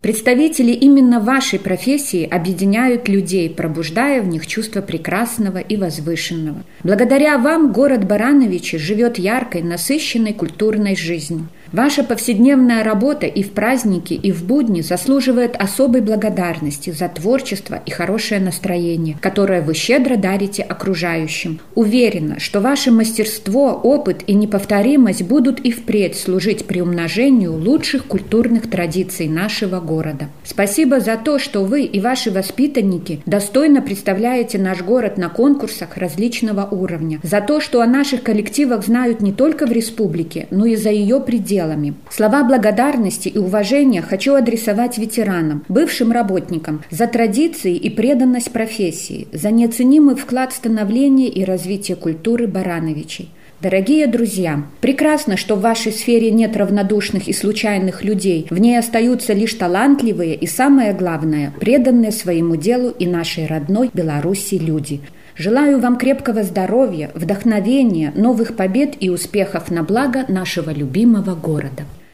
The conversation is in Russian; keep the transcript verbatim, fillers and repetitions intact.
Представители именно вашей профессии объединяют людей, пробуждая в них чувство прекрасного и возвышенного. Благодаря вам город Барановичи живет яркой, насыщенной культурной жизнью. Ваша повседневная работа и в праздники, и в будни заслуживает особой благодарности за творчество и хорошее настроение, которое вы щедро дарите окружающим. Уверена, что ваше мастерство, опыт и неповторимость будут и впредь служить приумножению лучших культурных традиций нашего города. Спасибо за то, что вы и ваши воспитанники достойно представляете наш город на конкурсах различного уровня, за то, что о наших коллективах знают не только в республике, но и за ее пределами. Слова благодарности и уважения хочу адресовать ветеранам, бывшим работникам за традиции и преданность профессии, за неоценимый вклад в становление и развитие культуры Барановичей. Дорогие друзья, прекрасно, что в вашей сфере нет равнодушных и случайных людей, в ней остаются лишь талантливые и, самое главное, преданные своему делу и нашей родной Беларуси люди. Желаю вам крепкого здоровья, вдохновения, новых побед и успехов на благо нашего любимого города.